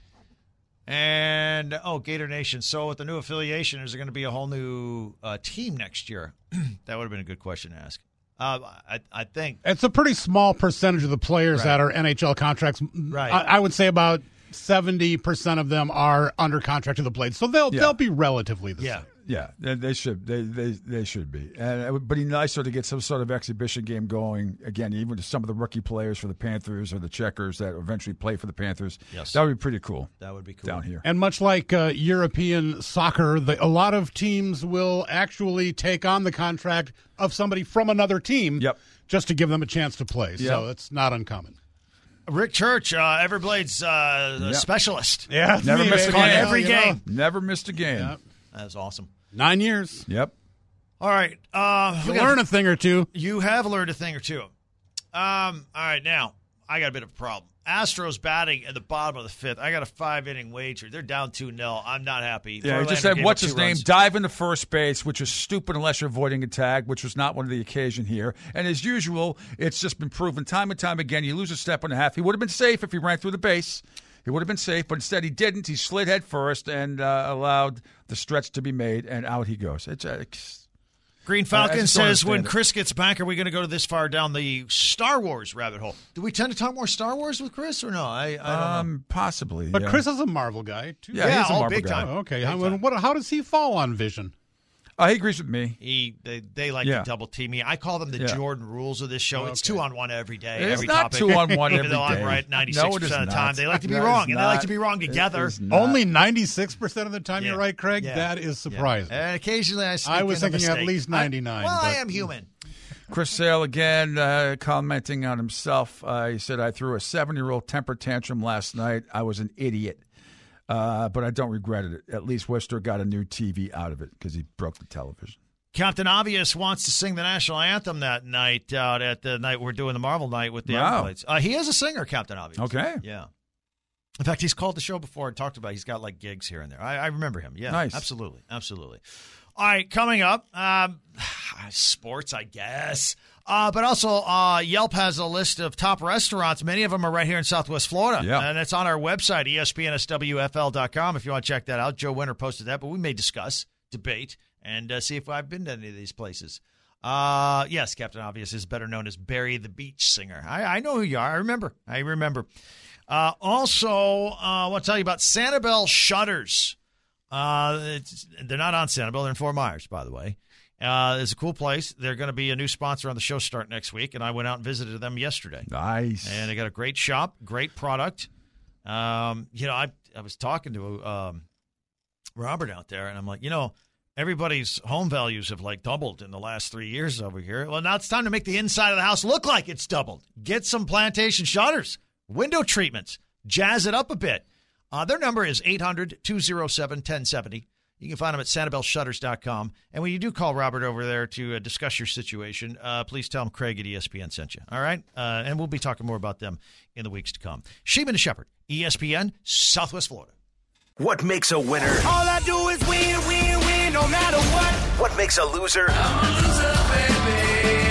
And, oh, Gator Nation. So with the new affiliation, is there going to be a whole new uh, team next year? That would have been a good question to ask. Uh, I, I think. It's a pretty small percentage of the players Right. that are N H L contracts. Right. I, I would say about seventy percent of them are under contract to the Blades. So they'll Yeah. they'll be relatively the Yeah. same. Yeah, they, they should. They, they they should be. And it would be nicer to get some sort of exhibition game going again, even to some of the rookie players for the Panthers or the Checkers that eventually play for the Panthers. Yes. That would be pretty cool. That would be cool. Down here. And much like uh, European soccer, the, a lot of teams will actually take on the contract of somebody from another team Yep. just to give them a chance to play. So Yep. it's not uncommon. Rick Church, uh, Everblades uh, Yep. specialist. Yeah, Never me, missed a baby. game. Every You know. game. Never missed a game. Yep. That's awesome. Nine years. Yep. All right. Uh, You we got- learn a thing or two. You have learned a thing or two. Um, all right, now, I got a bit of a problem. Astros batting at the bottom of the fifth. I got a five-inning wager. They're down two nil. I'm not happy. Yeah, he Verlander just said, gave what's up his two name? runs. Dive into first base, which is stupid unless you're avoiding a tag, which was not one of the occasion here. And as usual, it's just been proven time and time again. You lose a step and a half. He would have been safe if he ran through the base. He would have been safe, but instead he didn't. He slid head first and uh, allowed the stretch to be made, and out he goes. It's, uh, it's Green I Falcon just don't says, when understand it. Chris gets back, are we going to go to this far down the Star Wars rabbit hole? Do we tend to talk more Star Wars with Chris or no? I, I don't know. um, possibly. But yeah. Chris is a Marvel guy, too. Yeah, Yeah, he's a oh, Marvel big guy. time. Oh, okay. Big How, time. what, how does he fall on Vision? Uh, he agrees with me. He they, they like Yeah. to double team me. I call them the Yeah. Jordan rules of this show. It's Okay. two on one every day, It's every not topic. two on one Even every though I'm day. right No, ninety-six it is percent of the not. time. They like to be No, wrong, it's and they like not. to be wrong It together. is not. Only ninety-six percent of the time Yeah. you're right, Craig? Yeah. That is surprising. And occasionally I sneak I was in a thinking at mistake. least ninety-nine, I, well, I but- am human. Chris Sale again uh, commenting on himself. Uh, he said, I threw a seven-year-old temper tantrum last night. I was an idiot, uh, but I don't regret it. At least Worcester got a new T V out of it because he broke the television. Captain Obvious wants to sing the national anthem that night out at the night we're doing the Marvel night with the Wow. Everblades. Uh, he is a singer, Captain Obvious. Okay. Yeah. In fact, he's called the show before and talked about it. He's got like gigs here and there. I, I remember him. Yeah. Nice. Absolutely. Absolutely. All right, coming up, um, sports, I guess. Uh, but also, uh, Yelp has a list of top restaurants. Many of them are right here in Southwest Florida. Yeah. And it's on our website, E S P N S W F L dot com, if you want to check that out. Joe Winter posted that, but we may discuss, debate, and uh, see if I've been to any of these places. Uh, yes, Captain Obvious is better known as Barry the Beach Singer. I, I know who you are. I remember. I remember. Uh, also, uh, I want to tell you about Sanibel Shutters. Uh, it's, they're not on Sanibel. They're in Fort Myers, by the way. Uh, it's a cool place. They're going to be a new sponsor on the show start next week, and I went out and visited them yesterday. Nice. And they got a great shop, great product. Um, you know, I I was talking to um, Robert out there, and I'm like, you know, everybody's home values have like doubled in the last three years over here. Well, now it's time to make the inside of the house look like it's doubled. Get some plantation shutters, window treatments, jazz it up a bit. Uh, their number is eight hundred, two oh seven, ten seventy. You can find them at sanibel shutters dot com. And when you do call Robert over there to uh, discuss your situation, uh, please tell him Craig at E S P N sent you. All right? Uh, and we'll be talking more about them in the weeks to come. Sheeman and Shepherd, E S P N, Southwest Florida. What makes a winner? All I do is win, win, win, no matter what. What makes a loser? I'm a loser, baby.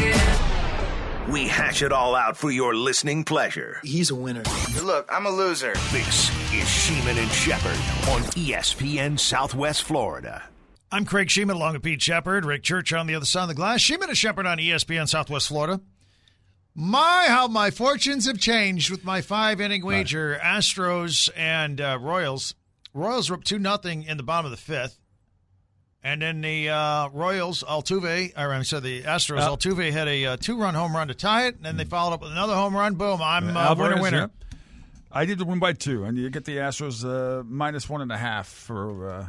We hash it all out for your listening pleasure. He's a winner. Look, I'm a loser. This is Sheeman and Shepherd on E S P N Southwest Florida. I'm Craig Sheeman along with Pete Shepard, Rick Church on the other side of the glass. Sheeman and Shepherd on E S P N Southwest Florida. My, how my fortunes have changed with my five-inning wager. Astros and uh, Royals. Royals were up two nothing in the bottom of the fifth. And then the uh, Royals, Altuve, or I'm sorry, the Astros, Uh, Altuve had a uh, two-run home run to tie it, and then they followed up with another home run. Boom, I'm uh, Alvarez, winner, winner. yeah. I did the win by two, and you get the Astros uh, minus one and a half for uh,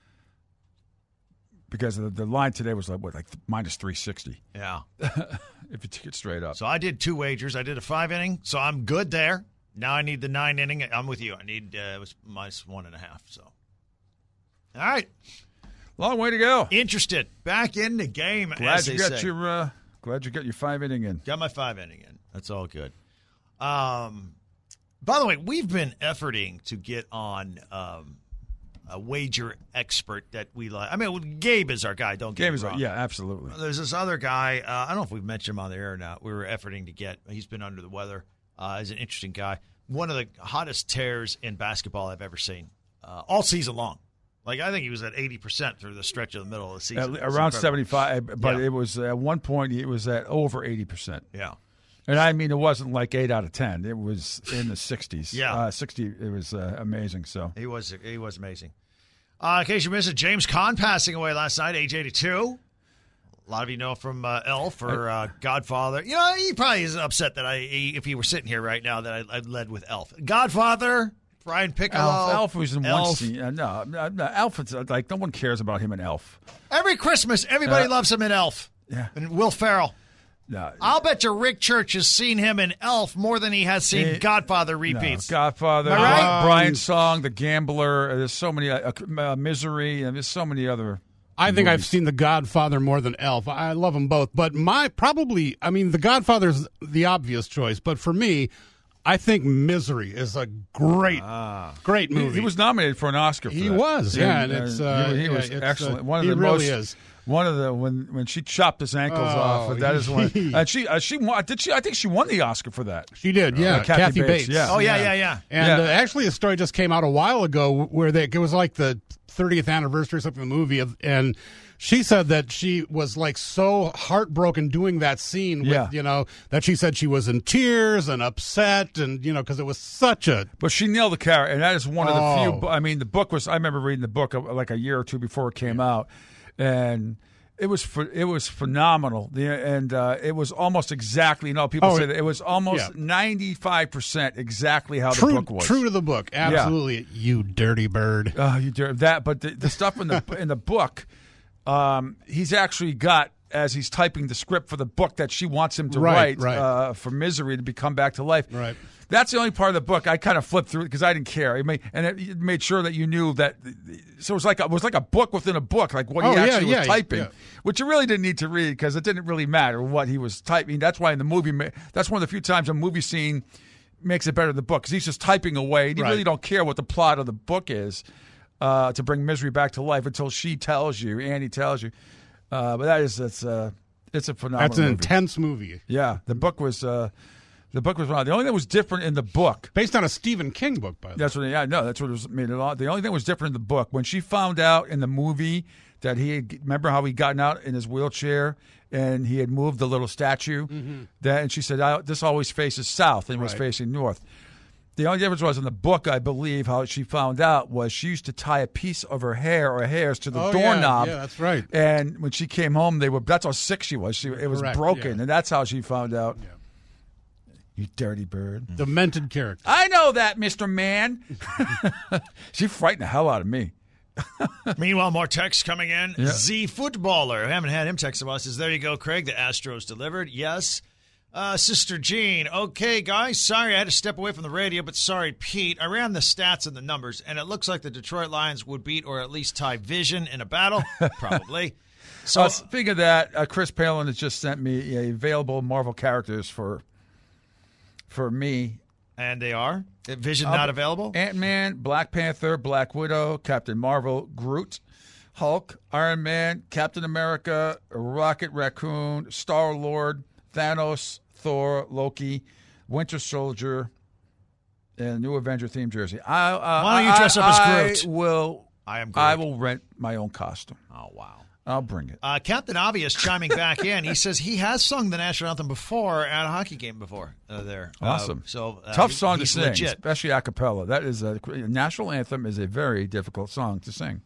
because the, the line today was like what, like minus three sixty. Yeah. If you take it straight up. So I did two wagers. I did a five-inning, so I'm good there. Now I need the nine-inning. I'm with you. I need uh, it was minus one and a half. So, all right. Long way to go. Interested. Back in the game, Glad as you they got say. your uh, glad you got your five inning in. Got my five inning in. That's all good. Um, By the way, we've been efforting to get on um, a wager expert that we like. I mean, Gabe is our guy. Don't get Gabe me is wrong. yeah, absolutely. There's this other guy. Uh, I don't know if we've mentioned him on the air or not. We were efforting to get. He's been under the weather. Uh, he's an interesting guy. One of the hottest tears in basketball I've ever seen, uh, all season long. Like, I think he was at eighty percent through the stretch of the middle of the season. At, around seventy-five, but yeah. it was at one point it was at over eighty percent. Yeah. And I mean, it wasn't like eight out of ten. It was in the sixties. Yeah. Uh, sixty, it was uh, amazing. So He was he was amazing. Uh, in case you missed it, James Caan passing away last night, age eighty-two. A lot of you know from uh, Elf or uh, Godfather. You know, he probably is upset that I, he, if he were sitting here right now, that I, I led with Elf. Godfather, Brian Piccolo. Elf, Elf was in one Elf. scene. Uh, no, no, no, Elf, is, uh, like, no one cares about him in Elf. Every Christmas, everybody Uh, loves him in Elf. Yeah. And Will Ferrell. No, I'll bet you Rick Church has seen him in Elf more than he has seen Eh, Godfather no, repeats. Godfather, Am I right? Brian's Song, The Gambler. uh, There's so many, uh, uh, Misery, and there's so many other. I think I've movies. seen The Godfather more than Elf. I love them both. But my probably, I mean, The Godfather's the obvious choice. But for me, I think Misery is a great, great He, movie. he was nominated for an Oscar. For He that. was, yeah, and it's, uh, he, he yeah, was it's, excellent. uh, One of he the really most, is. One of the when when she chopped his ankles Oh, off. That is one. And she uh, she won. Did she? I think she won the Oscar for that. She did, yeah. Uh, Kathy Kathy, Bates, Bates. yeah. Oh, yeah, yeah, yeah. And Yeah. Uh, actually, a story just came out a while ago where they, it was like the thirtieth anniversary or something of the movie. Of, and she said that she was like so heartbroken doing that scene with, Yeah. you know, that she said she was in tears and upset and, you know, because it was such a. But she nailed the character, and that is one of the Oh. few. bu- I mean, the book was. I remember reading the book uh, like a year or two before it came out, and it was ph- it was phenomenal. The, and uh, it was almost exactly. You know, people Oh, say that it was almost yeah. ninety five percent exactly how True, the book was. true to the book, absolutely. You dirty bird. Oh, you dare that! But the, the stuff in the in the book, um, he's actually got as he's typing the script for the book that she wants him to Right, write right. Uh, for Misery to become back to life. Right. That's the only part of the book I kind of flipped through because I didn't care. It made, and it, it made sure that you knew that. So it was like a, it was like a book within a book, like what he Oh, yeah, actually yeah, was typing, yeah. which you really didn't need to read because it didn't really matter what he was typing. That's why in the movie, ma- that's one of the few times a movie scene makes it better than the book because he's just typing away. And you Right. really don't care what the plot of the book is uh, to bring Misery back to life until she tells you, Annie tells you. Uh, but that is that's uh, it's a phenomenal. That's an movie. intense movie. Yeah, the book was uh, the book was the only thing that was different in the book. Based on a Stephen King book, by the way. That's what. Yeah, no, that's what was made it all. The only thing that was different in the book when she found out in the movie that he had, remember how he gotten out in his wheelchair and he had moved the little statue. Mm-hmm. That and she said, I, "This always faces south and was Right. facing north." The only difference was in the book, I believe, how she found out was she used to tie a piece of her hair or hairs to the Oh, yeah, doorknob. yeah, that's right. And when she came home, they were that's how sick she was. She it was Correct, broken, yeah. and that's how she found out. You dirty bird. Demented character. I know that, Mister Man. She frightened the hell out of me. Meanwhile, more texts coming in. Yeah. Z Footballer. I haven't had him text about. Says, there you go, Craig. The Astros delivered. Yes. Uh, Sister Jean. Okay, guys. Sorry I had to step away from the radio, but sorry, Pete. I ran the stats and the numbers, and it looks like the Detroit Lions would beat or at least tie Vision in a battle. Probably. So, Uh, speaking of that, uh, Chris Palin has just sent me uh, available Marvel characters for for me. and they are? Vision not available? Ant-Man, Black Panther, Black Widow, Captain Marvel, Groot, Hulk, Iron Man, Captain America, Rocket Raccoon, Star-Lord, Thanos, Thor, Loki, Winter Soldier, and new Avenger themed jersey. I, uh, Why don't you dress I, up as I Groot? will. I am Groot. I will rent my own costume. Oh, wow. I'll bring it. Uh, Captain Obvious chiming back in. He says he has sung the national anthem before at a hockey game before. Uh, there, Awesome. Uh, so uh, tough he- song to he's sing, legit. especially a cappella. That is a national anthem is a very difficult song to sing.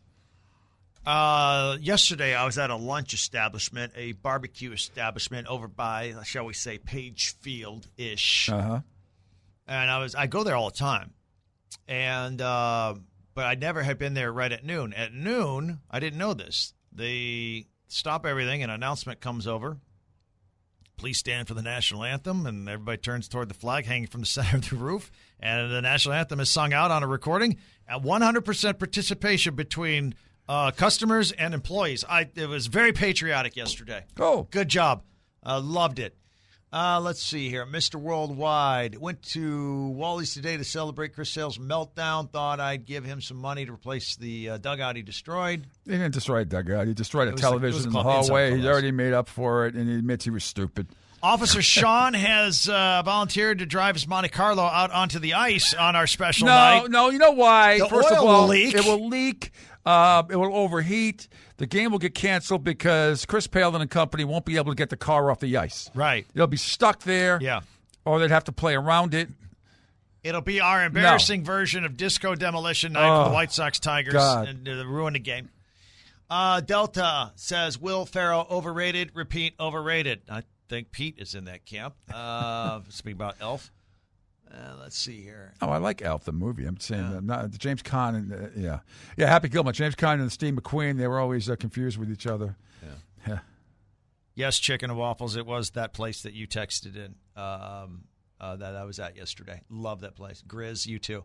Uh, yesterday, I was at a lunch establishment, a barbecue establishment over by, shall we say, Page Field ish, Uh huh. and I was I go there all the time, and uh, but I never had been there right at noon. At noon, I didn't know this. They stop everything, an announcement comes over. Please stand for the national anthem, and everybody turns toward the flag hanging from the center of the roof, and the national anthem is sung out on a recording. At one hundred percent participation between uh, customers and employees. I it was very patriotic yesterday. Oh. Good job. Uh, loved it. Uh, let's see here. Mister Worldwide went to Wally's today to celebrate Chris Sale's meltdown. Thought I'd give him some money to replace the uh, dugout he destroyed. He didn't destroy a dugout. He destroyed a It was television like- it was in the club- inside hallway. He's clubhouse. already made up for it, and he admits he was stupid. Officer Sean has uh, volunteered to drive his Monte Carlo out onto the ice on our special No, night. no, you know why? The First oil of all, will leak. it will leak. Uh, it will overheat. The game will get canceled because Chris Palin and company won't be able to get the car off the ice. Right. It'll be stuck there. Yeah. Or they'd have to play around it. It'll be our embarrassing version of Disco Demolition Night Oh, for the White Sox Tigers God. and uh, ruin the game. Uh, Delta says Will Ferrell overrated. Repeat, overrated. I think Pete is in that camp. Uh, speaking about Elf. Uh, let's see here. Oh, I like Elf, the movie. I'm saying uh, not, James Caan and, uh, yeah. Yeah, Happy Gilmore. James Caan and Steve McQueen, they were always uh, confused with each other. Yeah. Yeah. Yes, Chicken and Waffles. It was that place that you texted in um, uh, that I was at yesterday. Love that place. Grizz, you too.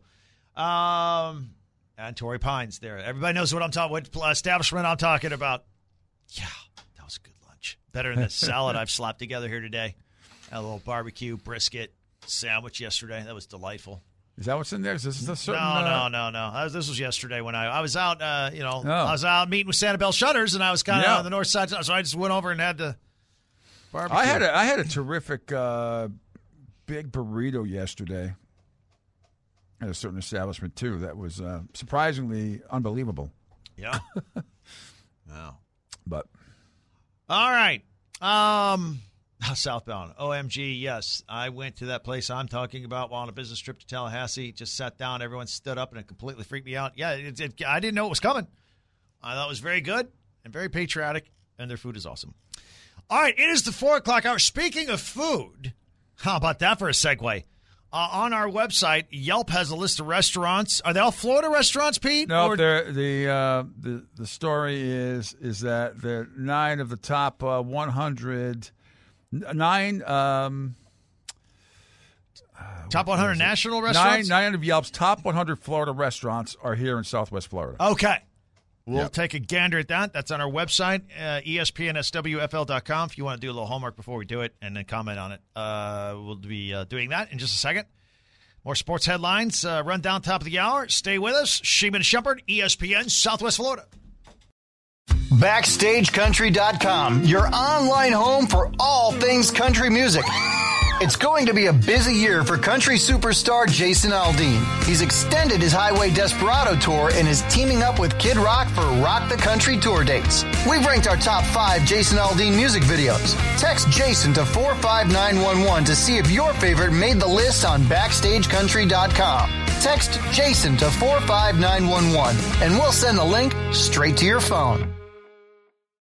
Um, and Torrey Pines there. Everybody knows what I'm talking what establishment I'm talking about. Yeah, that was a good lunch. Better than the salad I've slapped together here today. Had a little barbecue, brisket, sandwich yesterday. That was delightful. Is that what's in there? Is this a certain... No, uh, no, no, no. I was, this was yesterday when I I was out. Uh, you know, Oh. I was out meeting with Sanibel Shutters, and I was kind of Yeah. on the north side, so I just went over and had to barbecue. I had a, I had a terrific uh, big burrito yesterday at a certain establishment, too. That was uh, surprisingly unbelievable. Yeah. Wow. But All right. Um, Southbound. O M G, yes. I went to that place I'm talking about while on a business trip to Tallahassee. Just sat down. Everyone stood up, and it completely freaked me out. Yeah, it, it, I didn't know it was coming. I thought it was very good and very patriotic, and their food is awesome. All right, it is the four o'clock hour. Speaking of food, how about that for a segue? Uh, on our website, Yelp has a list of restaurants. Are they all Florida restaurants, Pete? no, Or- they're- the uh, the the story is is that they're nine of the top uh, one hundred nine um, top one hundred is it? national nine restaurants? nine of Yelp's top one hundred Florida restaurants are here in Southwest Florida. Okay. We'll Yep. take a gander at that. That's on our website, uh, E S P N S W F L dot com, if you want to do a little homework before we do it and then comment on it. Uh, we'll be uh, doing that in just a second. More sports headlines. Uh, run down top of the hour. Stay with us. Sheeman and Shepherd, E S P N, Southwest Florida. Backstage Country dot com, your online home for all things country music. It's going to be a busy year for country superstar Jason Aldean. He's extended his Highway Desperado tour and is teaming up with Kid Rock for Rock the Country tour dates. We've ranked our top five Jason Aldean music videos. Text Jason to four five nine one one to see if your favorite made the list on Backstage Country dot com. Text Jason to four five nine one one and we'll send the link straight to your phone.